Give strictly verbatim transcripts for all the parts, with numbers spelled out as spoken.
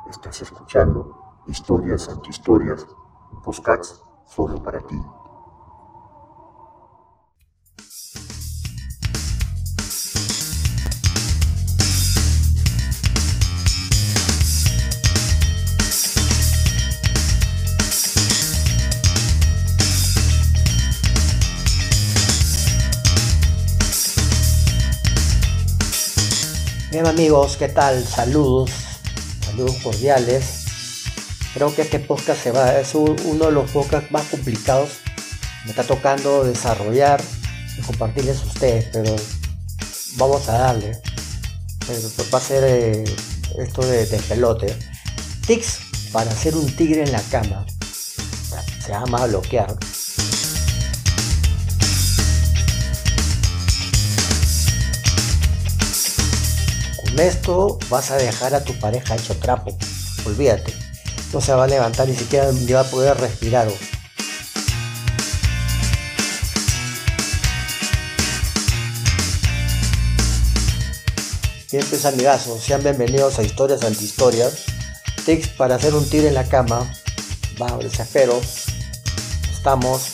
Estás escuchando Historias Antihistorias, un podcast solo para ti. Bien amigos, ¿qué tal? Saludos, saludos cordiales. Creo que este podcast se va, es un, uno de los podcasts más complicados. Me está tocando desarrollar y compartirles a ustedes, pero vamos a darle. Pero va a ser eh, esto de, de pelote. Tics para hacer un tigre en la cama. Se llama bloquear. Con esto vas a dejar a tu pareja hecho trapo. Olvídate. No se va a levantar, ni siquiera ni va a poder respirar. Bien pues amigazos, sean bienvenidos a Historias Antihistorias. Tics para hacer un tigre en la cama. Va, les espero. Estamos.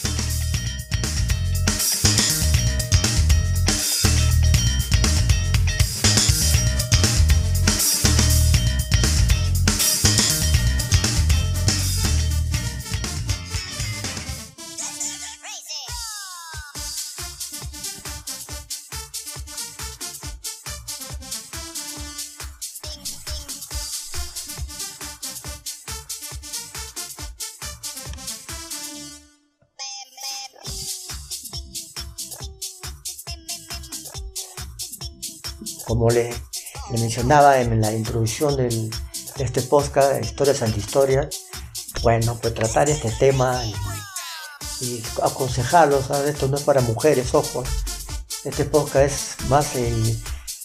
Como le, le mencionaba en la introducción del, de este podcast, Historias Antihistorias, bueno, pues tratar este tema y, y aconsejarlos, ¿sabes? Esto no es para mujeres, ojo. Este podcast es más eh,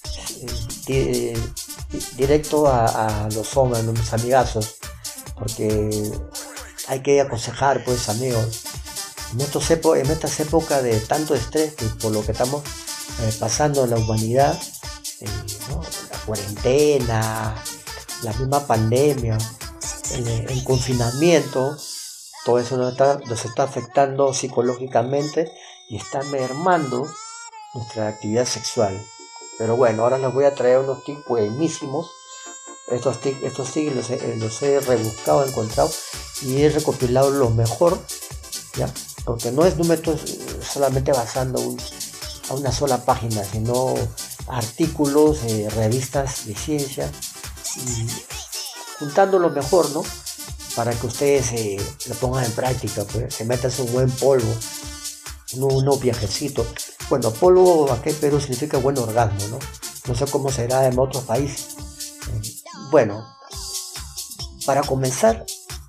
eh, directo a, a los hombres, a mis amigazos, porque hay que aconsejar, pues amigos, en, estos epo- en estas épocas de tanto estrés que por lo que estamos eh, pasando en la humanidad. Eh, ¿no? La cuarentena, la misma pandemia, el, el confinamiento, todo eso nos está, nos está afectando psicológicamente y está mermando nuestra actividad sexual. Pero bueno, ahora les voy a traer unos tips buenísimos. Estos tips, estos tips los, he, los he rebuscado, encontrado y he recopilado lo mejor, ¿ya? Porque no es no me estoy solamente basando un, a una sola página, sino artículos, eh, revistas de ciencia, y juntando lo mejor, ¿no? Para que ustedes eh, lo pongan en práctica, pues, se metan un buen polvo, unos uno viajecitos. Bueno, polvo aquí en Perú significa buen orgasmo, ¿no? No sé cómo será en otros países. Eh, bueno, para comenzar,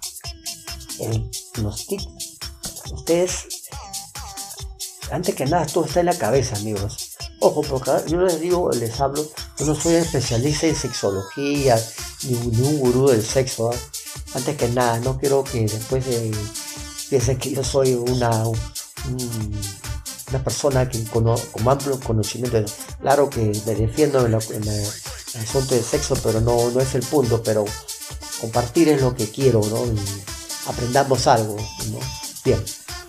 el, los tips, ustedes, antes que nada, todo está en la cabeza, amigos. Ojo, porque yo les digo, les hablo, yo no soy especialista en sexología, ni, ni un gurú del sexo, ¿eh? Antes que nada, no quiero que después de, piensen que yo soy una, un, una persona que con, con amplio conocimiento. Claro que me defiendo en, la, en, la, en el asunto del sexo, pero no, no es el punto, pero compartir es lo que quiero, ¿no? Y aprendamos algo, ¿no? Bien.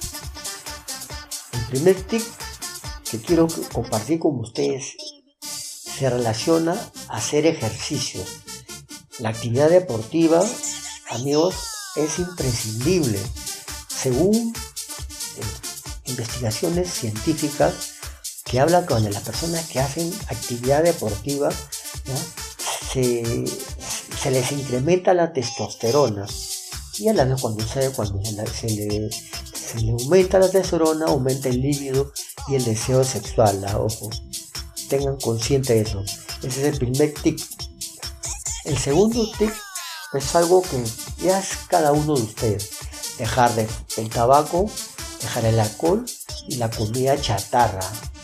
El primer tip que quiero compartir con ustedes se relaciona a hacer ejercicio. La actividad deportiva, amigos, es imprescindible. Según eh, investigaciones científicas que hablan con las personas que hacen actividad deportiva, ¿ya? Se, se les incrementa la testosterona. Y a la vez cuando, se, cuando se, se, le, se le aumenta la testosterona, aumenta el líbido y el deseo sexual, ¿la? Ojo, tengan consciente de eso. Ese es el primer tip. El segundo tip es algo que ya es cada uno de ustedes: dejar de, el tabaco, dejar el alcohol y la comida chatarra.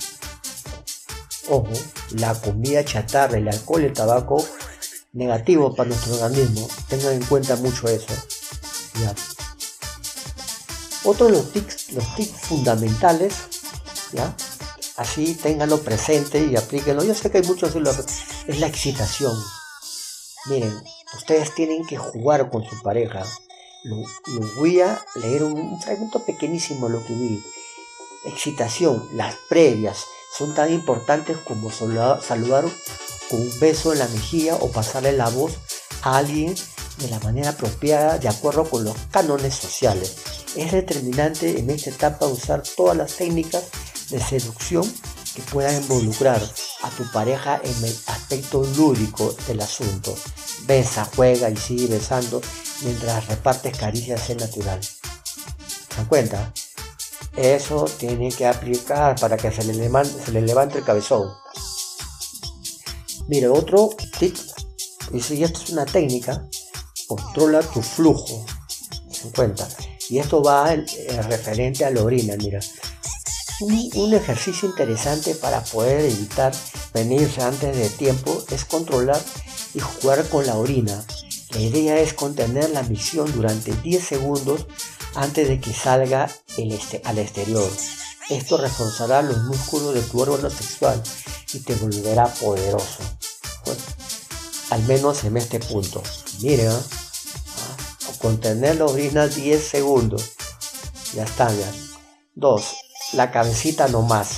Ojo, la comida chatarra, el alcohol y el tabaco, negativo para nuestro organismo. Tengan en cuenta mucho eso. Ya. Otro de los tips, los tips fundamentales, ¿ya? Así ténganlo presente y aplíquenlo. Yo sé que hay muchos, es la excitación. Miren, ustedes tienen que jugar con su pareja. Lo, lo voy a leer un, un fragmento pequeñísimo de lo que vi. Excitación, las previas son tan importantes como saludar, saludar con un beso en la mejilla o pasarle la voz a alguien de la manera apropiada de acuerdo con los cánones sociales. Es determinante en esta etapa usar todas las técnicas de seducción que puedan involucrar a tu pareja en el aspecto lúdico del asunto. Besa, juega y sigue besando mientras repartes caricias en natural. ¿Se dan cuenta? Eso tiene que aplicar para que se le levante, se le levante el cabezón. Mire, otro tip, y si esto es una técnica, controla tu flujo. ¿Se dan cuenta? Y esto va en, en referente a la orina, mira. Un, un ejercicio interesante para poder evitar venirse antes de tiempo es controlar y jugar con la orina. La idea es contener la misión durante diez segundos antes de que salga el este, al exterior. Esto reforzará los músculos de tu órgano sexual y te volverá poderoso. Bueno, al menos en este punto. Miren, ¿eh? Contener la orina diez segundos. Ya está, ya. dos. La cabecita nomás.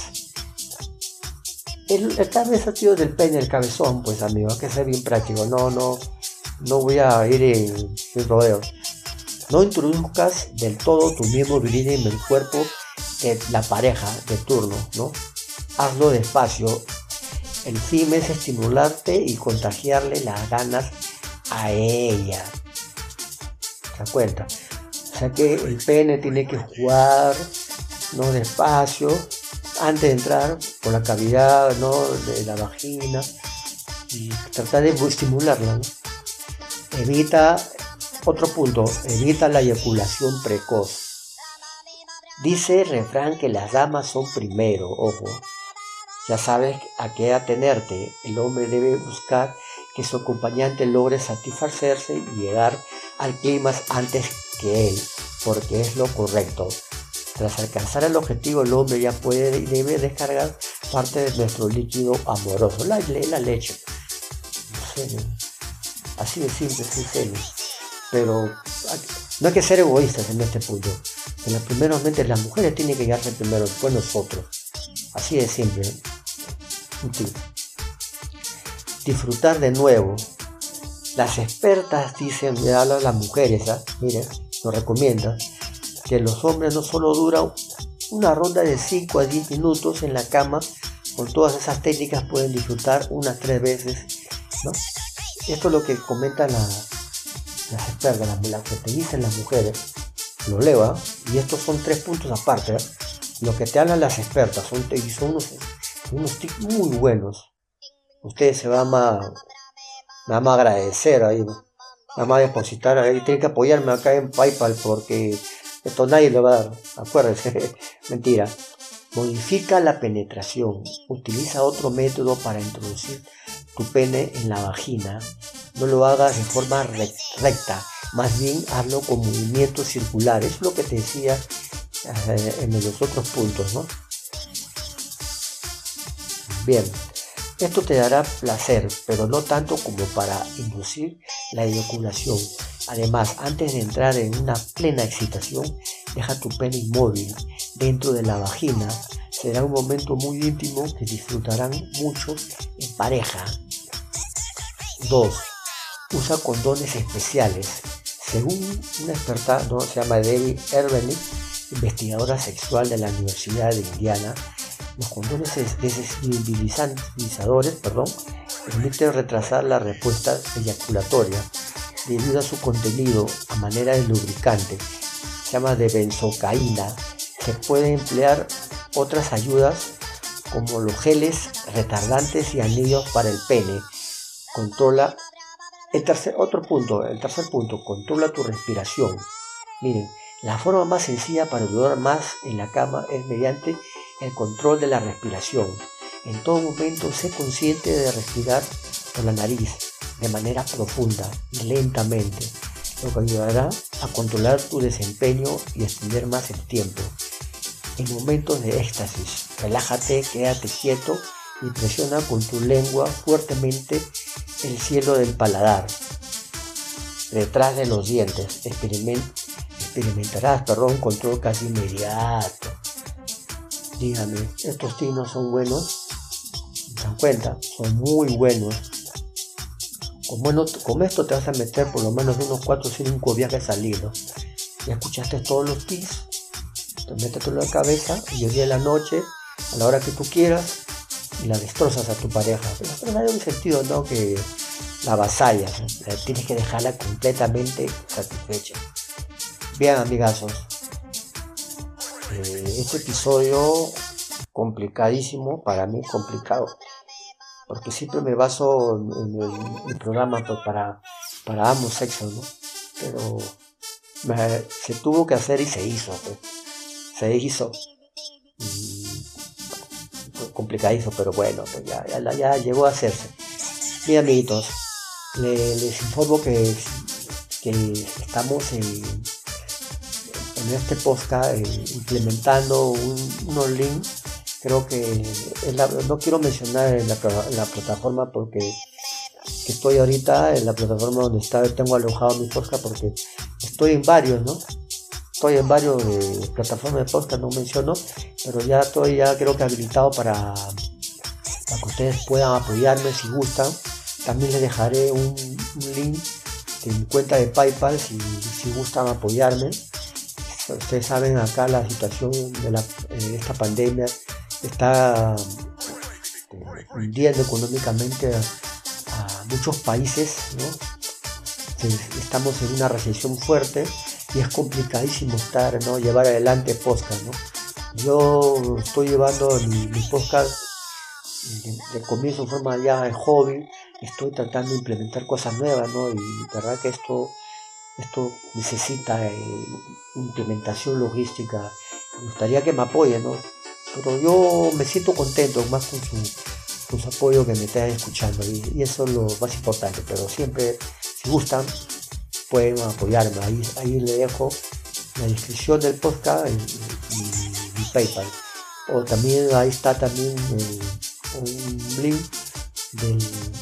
El, el cabezón del pene, el cabezón, pues amigo, hay que ser bien práctico. No, no, no voy a ir en, en rodeos. No introduzcas del todo tu miembro viril en el cuerpo de la pareja de turno, ¿no? Hazlo despacio. El fin es estimularte y contagiarle las ganas a ella. ¿Se dan cuenta? O sea que el pene tiene que jugar, ¿no? Despacio, antes de entrar por la cavidad, ¿no? De la vagina y tratar de estimularla, ¿no? Evita, otro punto, evita la eyaculación precoz. Dice el refrán que las damas son primero, ojo. Ya sabes a qué atenerte. El hombre debe buscar que su acompañante logre satisfacerse y llegar al clímax antes que él, porque es lo correcto. Tras alcanzar el objetivo, el hombre ya puede y debe descargar parte de nuestro líquido amoroso, la, la leche. No sé, así de simple, sincero. Pero no hay que ser egoístas en este punto. En los primeros momentos las mujeres tienen que llegarse primero, después nosotros. Así de simple. Disfrutar de nuevo. Las expertas dicen, me hablan las mujeres, ¿eh? Miren, nos recomiendan que los hombres no solo duran una ronda de cinco a diez minutos en la cama, con todas esas técnicas pueden disfrutar unas tres veces, ¿no? Esto es lo que comentan la, las expertas, las, las que te dicen las mujeres. Lo leo, ¿eh? Y estos son tres puntos aparte, ¿eh? Lo que te hablan las expertas son, son unos, unos tips muy buenos. Ustedes se van a, me van a agradecer ahí, ¿no? Me van a depositar ahí, tienen que apoyarme acá en PayPal porque esto nadie le va a dar, acuérdense. Mentira. Modifica la penetración. Utiliza otro método para introducir tu pene en la vagina. No lo hagas de forma recta, más bien hazlo con movimientos circulares. Es lo que te decía eh, en los otros puntos, ¿no? Bien, esto te dará placer, pero no tanto como para inducir la eyaculación. Además, antes de entrar en una plena excitación, deja tu pene inmóvil dentro de la vagina. Será un momento muy íntimo que disfrutarán mucho en pareja. dos. Usa condones especiales. Según una experta, ¿no? Se llama Debbie Erbenik, investigadora sexual de la Universidad de Indiana, los condones desensibilizadores, perdón, permiten retrasar la respuesta eyaculatoria debido a su contenido a manera de lubricante. Se llama de benzocaína. Se puede emplear otras ayudas como los geles retardantes y anillos para el pene. Controla el tercer, otro punto, el tercer punto, controla tu respiración. Miren, la forma más sencilla para durar más en la cama es mediante el control de la respiración. En todo momento sé consciente de respirar por la nariz de manera profunda y lentamente, lo que ayudará a controlar tu desempeño y extender más el tiempo. En momentos de éxtasis, relájate, quédate quieto y presiona con tu lengua fuertemente el cielo del paladar. detrás de los dientes. Experiment, experimentarás perdón, control casi inmediato. Dígame, ¿estos signos son buenos? ¿Se dan cuenta? Son muy buenos. Con, bueno, con esto te vas a meter por lo menos unos cuatro o cinco viajes al hilo. Ya escuchaste todos los tips, te metes todo en la cabeza y el día de la noche, a la hora que tú quieras, y la destrozas a tu pareja. Pero, pero hay un sentido, ¿no? Que la avasallas, ¿no? Tienes que dejarla completamente satisfecha. Bien, amigazos, eh, este episodio complicadísimo, para mí complicado, porque siempre me baso en el, en el programa pues, para, para ambos sexos, ¿no? Pero me, se tuvo que hacer y se hizo, pues. Se hizo. Y fue complicadísimo, pero bueno, pues ya, ya, ya llegó a hacerse. Bien, amiguitos, le, les informo que, que estamos en, en este podcast eh, implementando un, unos links. Creo que la, no quiero mencionar en la, en la plataforma porque que estoy ahorita en la plataforma donde está, tengo alojado mi podcast, porque estoy en varios, ¿no? Estoy en varios de plataformas de podcast, no menciono, pero ya estoy ya creo que habilitado para, para que ustedes puedan apoyarme si gustan. También les dejaré un, un link de mi cuenta de PayPal si, si gustan apoyarme. Ustedes saben acá la situación de la, eh, esta pandemia está eh, hundiendo económicamente a, a muchos países, ¿no? Estamos en una recesión fuerte y es complicadísimo estar, ¿no? Llevar adelante podcast, ¿no? Yo estoy llevando mi, mi podcast de, de comienzo en forma ya de hobby, estoy tratando de implementar cosas nuevas, ¿no? Y la verdad que esto, esto necesita eh, implementación logística. Me gustaría que me apoyen, ¿no? Pero yo me siento contento más con su, con su apoyo, que me estén escuchando, y, y eso es lo más importante. Pero siempre, si gustan, pueden apoyarme. Ahí, ahí le dejo la descripción del podcast y, y, y PayPal. O también ahí está también el, un link del,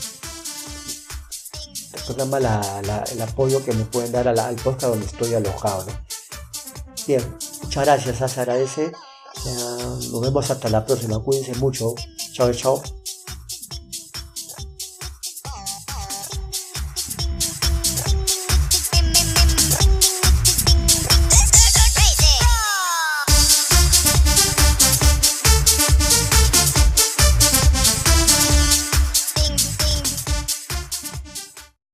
del programa, la, la, el apoyo que me pueden dar a la, al podcast donde estoy alojado, ¿no? Bien, muchas gracias, se agradece. Ya, nos vemos hasta la próxima, cuídense mucho, chao chao.